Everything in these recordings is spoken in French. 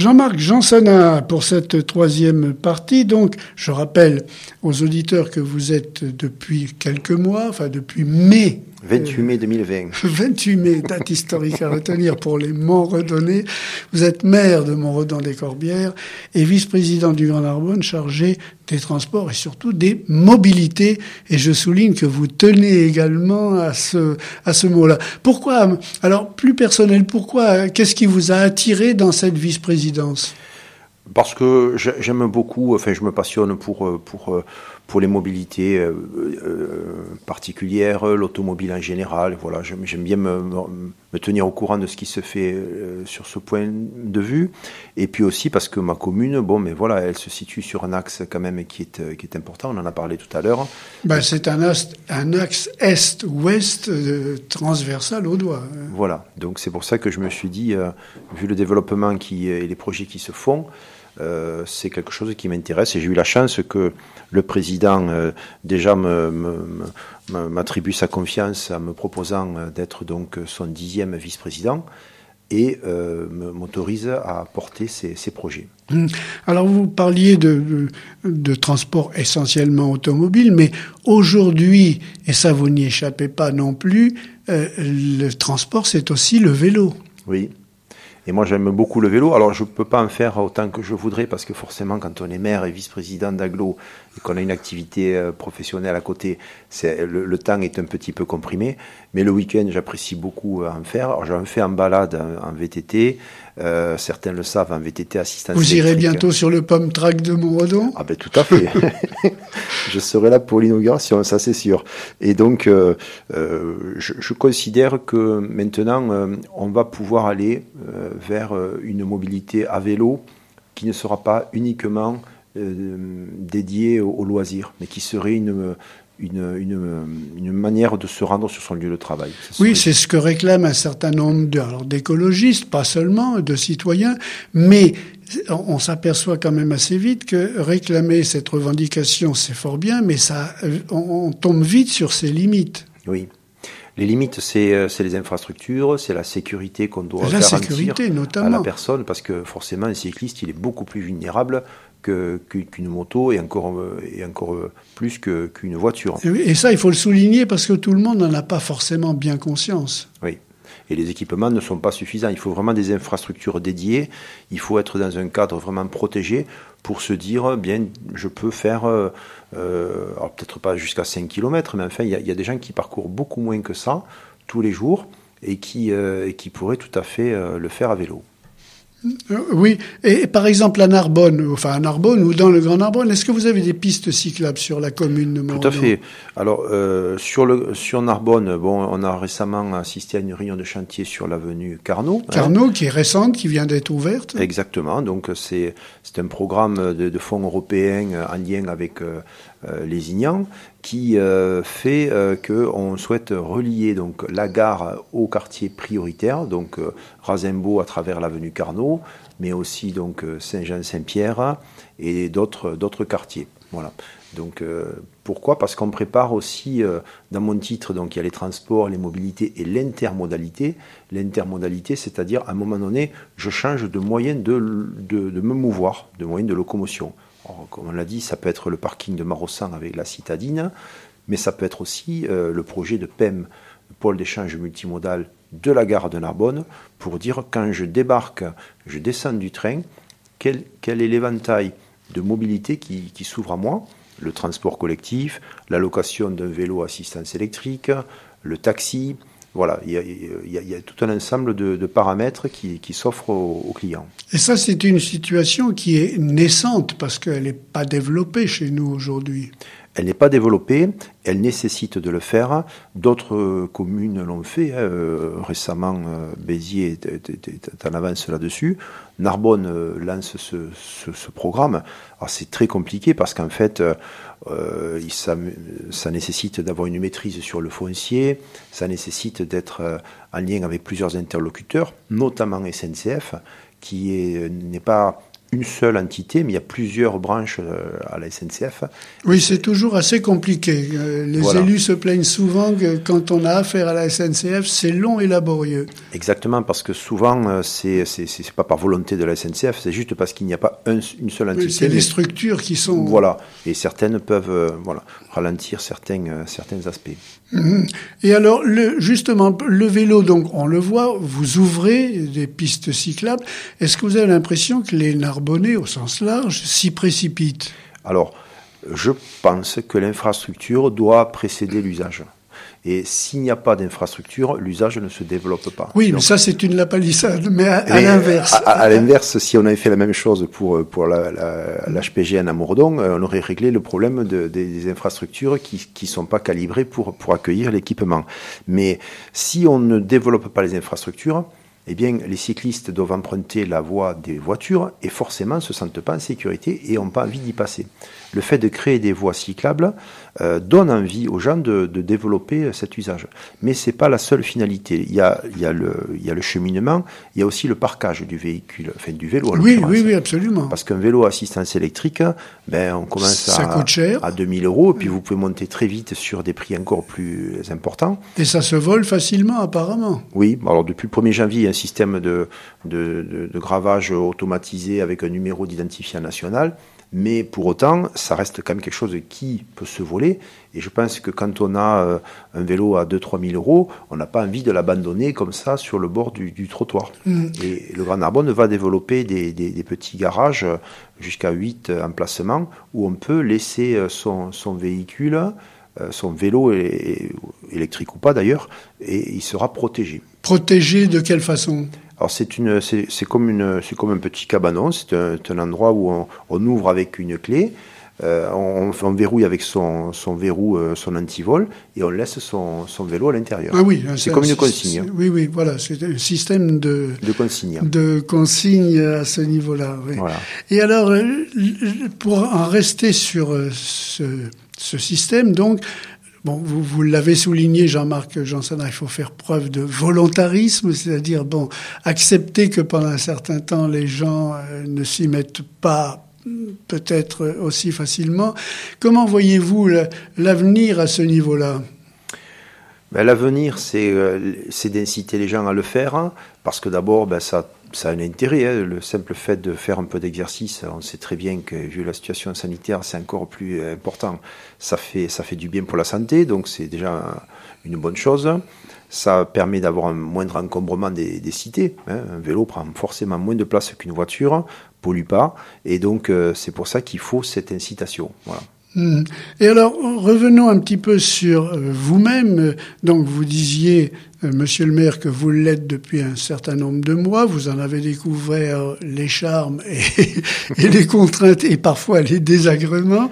Jean-Marc Janssana pour cette troisième partie. Donc, je rappelle aux auditeurs que vous êtes depuis quelques mois, enfin depuis mai. 28 mai 2020. 28 mai, date historique à retenir pour les Montredonnais. Vous êtes maire de Montredon-des-Corbières et vice-président du Grand Narbonne chargé des transports et surtout des mobilités. Et je souligne que vous tenez également à ce mot-là. Pourquoi, alors plus personnel, qu'est-ce qui vous a attiré dans cette vice-présidence ? Parce que j'aime beaucoup, enfin je me passionne pour les mobilités particulières, l'automobile en général. Voilà, j'aime bien me tenir au courant de ce qui se fait sur ce point de vue. Et puis aussi parce que ma commune, elle se situe sur un axe quand même qui est important. On en a parlé tout à l'heure. C'est un axe est-ouest transversal au doigt. Voilà, donc c'est pour ça que je me suis dit, vu le développement et les projets qui se font, c'est quelque chose qui m'intéresse et j'ai eu la chance que le président déjà m'attribue sa confiance en me proposant d'être donc son 10e vice-président et m'autorise à porter ces projets. Alors vous parliez de transport essentiellement automobile, mais aujourd'hui, et ça vous n'y échappez pas non plus, le transport c'est aussi le vélo. Oui. Et moi, j'aime beaucoup le vélo. Alors, je ne peux pas en faire autant que je voudrais parce que forcément, quand on est maire et vice-président d'agglo et qu'on a une activité professionnelle à côté, le temps est un petit peu comprimé. Mais le week-end, j'apprécie beaucoup en faire. Alors, j'en fais en balade en VTT. Certains le savent, en VTT assistance électrique. Vous irez bientôt sur le Pump Track de Montredon ? Ah ben, tout à fait. Je serai là pour l'inauguration, ça c'est sûr. Et donc, je considère que maintenant, on va pouvoir aller vers une mobilité à vélo qui ne sera pas uniquement dédiée au loisir, mais qui serait une manière de se rendre sur son lieu de travail. Oui, c'est ce que réclament un certain nombre d'écologistes, pas seulement, de citoyens, mais on s'aperçoit quand même assez vite que réclamer cette revendication, c'est fort bien, mais on tombe vite sur ses limites. Oui. Les limites, c'est les infrastructures, c'est la sécurité qu'on doit garantir à la personne, parce que forcément, un cycliste, il est beaucoup plus vulnérable qu'une moto et encore plus qu'une voiture. Et ça, il faut le souligner parce que tout le monde n'en a pas forcément bien conscience. Oui. Et les équipements ne sont pas suffisants. Il faut vraiment des infrastructures dédiées. Il faut être dans un cadre vraiment protégé pour se dire, bien, je peux faire, alors peut-être pas jusqu'à 5 km, mais enfin, il y a des gens qui parcourent beaucoup moins que ça tous les jours et qui pourraient tout à fait le faire à vélo. Oui, et par exemple à Narbonne ou dans le Grand Narbonne, est-ce que vous avez des pistes cyclables sur la commune de Montredon ? Tout à fait. Alors sur Narbonne, on a récemment assisté à une réunion de chantier sur l'avenue Carnot. Carnot, qui est récente, qui vient d'être ouverte. Exactement. Donc c'est un programme de fonds européens en lien avec les INIAN qui fait qu'on souhaite relier donc la gare au quartier prioritaire, donc Razimbault à travers l'avenue Carnot, mais aussi donc Saint-Jean-Saint-Pierre et d'autres quartiers. Voilà. Donc pourquoi ? Parce qu'on prépare aussi dans mon titre, donc il y a les transports, les mobilités et l'intermodalité. L'intermodalité, c'est-à-dire à un moment donné, je change de moyen de me mouvoir, de moyen de locomotion. Alors, comme on l'a dit, ça peut être le parking de Marossan avec la citadine, mais ça peut être aussi le projet de PEM, le pôle d'échange multimodal de la gare de Narbonne, pour dire quand je débarque, je descends du train, quel est l'éventail de mobilité qui s'ouvre à moi, le transport collectif, la location d'un vélo assistance électrique, le taxi. Voilà, il y a tout un ensemble de paramètres qui s'offrent aux clients. Et ça, c'est une situation qui est naissante parce qu'elle n'est pas développée chez nous aujourd'hui. Elle n'est pas développée, elle nécessite de le faire. D'autres communes l'ont fait. Récemment, Béziers est en avance là-dessus. Narbonne lance ce programme. Alors, c'est très compliqué parce qu'en fait, ça nécessite d'avoir une maîtrise sur le foncier, ça nécessite d'être en lien avec plusieurs interlocuteurs, notamment SNCF, qui n'est pas une seule entité, mais il y a plusieurs branches à la SNCF. Oui, c'est toujours assez compliqué. Les élus se plaignent souvent que quand on a affaire à la SNCF, c'est long et laborieux. Exactement, parce que souvent, c'est pas par volonté de la SNCF, c'est juste parce qu'il n'y a pas une seule entité. Oui, c'est les structures qui sont... Voilà, et certaines peuvent ralentir certains aspects. Et alors, justement, le vélo, donc on le voit, vous ouvrez des pistes cyclables. Est-ce que vous avez l'impression que les Narbonnais, au sens large, s'y précipitent? Alors, je pense que l'infrastructure doit précéder l'usage. Et s'il n'y a pas d'infrastructure, l'usage ne se développe pas. Oui, donc, mais ça c'est une lapalissade, mais à l'inverse. À l'inverse, si on avait fait la même chose pour l'HPG à Amourdon, on aurait réglé le problème des infrastructures qui sont pas calibrées pour accueillir l'équipement. Mais si on ne développe pas les infrastructures, eh bien, les cyclistes doivent emprunter la voie des voitures et forcément ne se sentent pas en sécurité et n'ont pas envie d'y passer. Le fait de créer des voies cyclables donne envie aux gens de développer cet usage. Mais c'est pas la seule finalité. Il y a le cheminement, il y a aussi le parquage du véhicule, enfin du vélo. Oui, absolument. Parce qu'un vélo à assistance électrique, on commence à 2000 € et puis vous pouvez monter très vite sur des prix encore plus importants. Et ça se vole facilement, apparemment. Oui, alors depuis le 1er janvier, il y a un système de gravage automatisé avec un numéro d'identifiant national. Mais pour autant, ça reste quand même quelque chose qui peut se voler. Et je pense que quand on a un vélo à 2-3 000 €, on n'a pas envie de l'abandonner comme ça sur le bord du trottoir. Et le Grand Narbonne va développer des petits garages jusqu'à 8 emplacements où on peut laisser son véhicule, son vélo électrique ou pas d'ailleurs, et il sera protégé. Protégé de quelle façon ? Alors c'est comme un petit cabanon, c'est un endroit où on ouvre avec une clé, on verrouille avec son verrou, son antivol, et on laisse son vélo à l'intérieur. Ah oui, c'est comme une consigne. Oui, voilà, c'est un système de consigne. De consigne à ce niveau-là. Oui. Voilà. Et alors, pour en rester sur ce système, donc. Bon, vous l'avez souligné, Jean-Marc Janssens, il faut faire preuve de volontarisme, c'est-à-dire, accepter que pendant un certain temps, les gens ne s'y mettent pas peut-être aussi facilement. Comment voyez-vous l'avenir à ce niveau-là ? L'avenir, c'est d'inciter les gens à le faire, parce que d'abord, ça a un intérêt. Le simple fait de faire un peu d'exercice, on sait très bien que, vu la situation sanitaire, c'est encore plus important. Ça fait du bien pour la santé, donc c'est déjà une bonne chose. Ça permet d'avoir un moindre encombrement des cités. Un vélo prend forcément moins de place qu'une voiture, pollue pas, et donc c'est pour ça qu'il faut cette incitation. Voilà. Et alors, revenons un petit peu sur vous-même. Donc, vous disiez, monsieur le maire, que vous l'êtes depuis un certain nombre de mois. Vous en avez découvert les charmes et les contraintes et parfois les désagréments.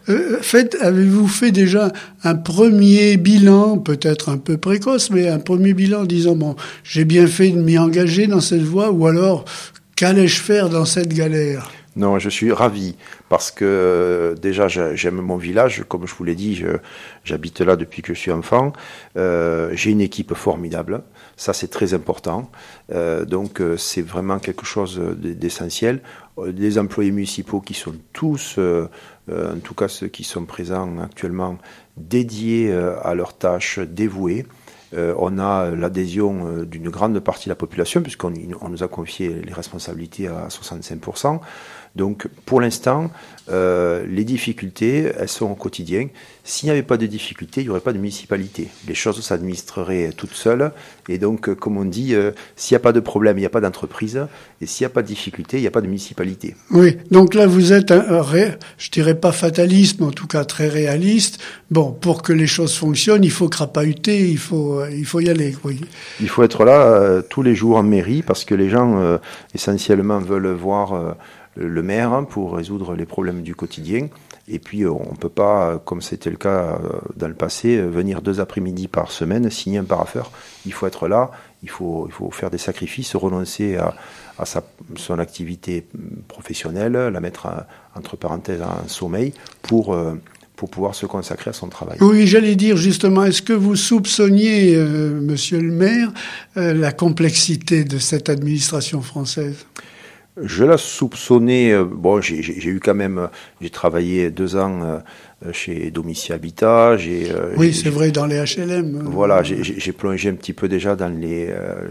Avez-vous fait déjà un premier bilan, peut-être un peu précoce, mais un premier bilan disant, j'ai bien fait de m'y engager dans cette voie, ou alors, qu'allais-je faire dans cette galère ? Non, je suis ravi parce que déjà j'aime mon village, comme je vous l'ai dit, j'habite là depuis que je suis enfant. J'ai une équipe formidable, ça c'est très important. Donc c'est vraiment quelque chose d'essentiel. Les employés municipaux qui sont tous, en tout cas ceux qui sont présents actuellement, dédiés à leurs tâches, dévoués. On a l'adhésion d'une grande partie de la population puisqu'on nous a confié les responsabilités à 65%. Donc pour l'instant, les difficultés, elles sont au quotidien. S'il n'y avait pas de difficultés, il n'y aurait pas de municipalité. Les choses s'administreraient toutes seules. Et donc, comme on dit, s'il n'y a pas de problème, il n'y a pas d'entreprise. Et s'il n'y a pas de difficulté, il n'y a pas de municipalité. Oui, donc là vous êtes, je dirais pas fataliste, mais en tout cas très réaliste. Pour que les choses fonctionnent, il faut crapahuter, il faut y aller. Oui. Il faut être là tous les jours en mairie parce que les gens essentiellement veulent voir le maire pour résoudre les problèmes du quotidien. Et puis, on ne peut pas, comme c'était le cas dans le passé, venir 2 après-midi par semaine, signer un parapheur. Il faut être là, il faut faire des sacrifices, renoncer à son activité professionnelle, la mettre entre parenthèses en sommeil pour pouvoir se consacrer à son travail. Oui, j'allais dire justement, est-ce que vous soupçonniez, monsieur le maire, la complexité de cette administration française ? Je la soupçonnais. Bon, j'ai eu quand même. J'ai travaillé 2 ans chez Domitia Habitat. Oui, c'est vrai, dans les HLM. Voilà, j'ai plongé un petit peu déjà dans les.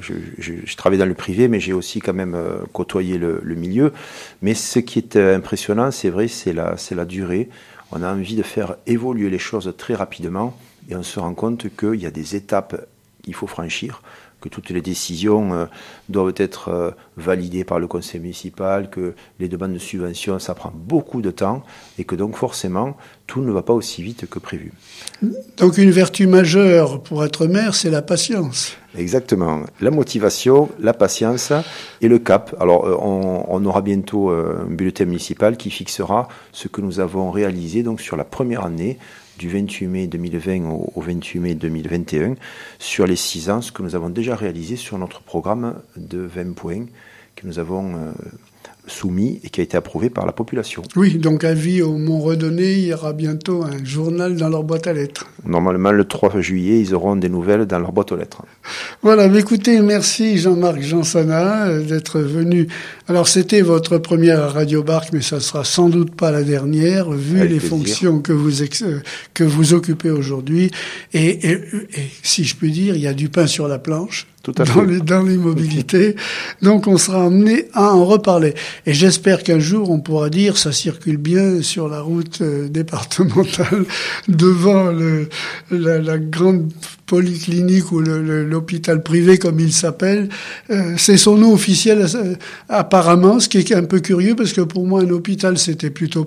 Je travaillais dans le privé, mais j'ai aussi quand même côtoyé le milieu. Mais ce qui est impressionnant, c'est vrai, c'est la durée. On a envie de faire évoluer les choses très rapidement, et on se rend compte qu'il y a des étapes qu'il faut franchir, que toutes les décisions doivent être validées par le conseil municipal, que les demandes de subvention, ça prend beaucoup de temps, et que donc forcément, tout ne va pas aussi vite que prévu. Donc une vertu majeure pour être maire, c'est la patience. Exactement. La motivation, la patience et le cap. Alors, on aura bientôt un bulletin municipal qui fixera ce que nous avons réalisé donc sur la première année, du 28 mai 2020 au 28 mai 2021, sur les 6 ans, ce que nous avons déjà réalisé sur notre programme de 20 points que nous avons soumis et qui a été approuvé par la population. Oui, donc avis aux Montredonnais, il y aura bientôt un journal dans leur boîte à lettres. Normalement, le 3 juillet, ils auront des nouvelles dans leur boîte aux lettres. Voilà, mais écoutez, merci Jean-Marc Jansana d'être venu. Alors, c'était votre première Radio Barque, mais ça ne sera sans doute pas la dernière, vu avec les plaisir. fonctions que vous occupez aujourd'hui. Et si je puis dire, il y a du pain sur la planche. Tout à fait. Dans les mobilités. Donc, on sera amené à en reparler. Et j'espère qu'un jour, on pourra dire, ça circule bien sur la route départementale devant la grande polyclinique ou l'hôpital privé, comme il s'appelle. C'est son nom officiel, apparemment, ce qui est un peu curieux, parce que pour moi, un hôpital, c'était plutôt,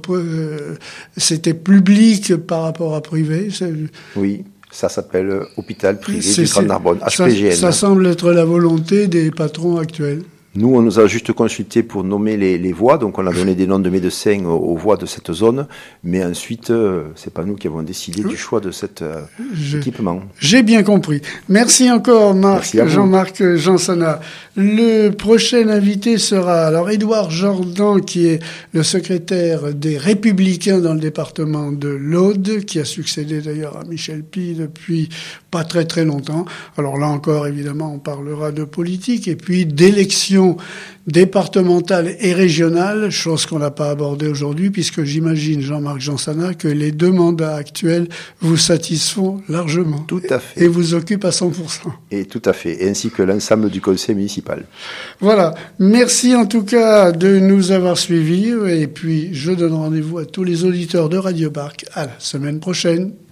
c'était public par rapport à privé. Oui. Ça s'appelle Hôpital Privé du Grand Narbonne, HPGN. Ça semble être la volonté des patrons actuels. Nous, on nous a juste consulté pour nommer les voies, donc on a donné des noms de médecins aux voies de cette zone, mais ensuite, c'est pas nous qui avons décidé du choix de cet équipement. J'ai bien compris. Merci encore, Jean-Marc Jansana. Le prochain invité sera alors Édouard Jordan, qui est le secrétaire des Républicains dans le département de l'Aude, qui a succédé d'ailleurs à Michel Py depuis pas très très longtemps. Alors là encore, évidemment, on parlera de politique et puis d'élections départementale et régionale, chose qu'on n'a pas abordée aujourd'hui, puisque j'imagine, Jean-Marc Jansana, que les 2 mandats actuels vous satisfont largement. Tout à fait. Et vous occupent à 100%. Et tout à fait, ainsi que l'ensemble du conseil municipal. Voilà. Merci en tout cas de nous avoir suivis, et puis je donne rendez-vous à tous les auditeurs de Radio Barque à la semaine prochaine.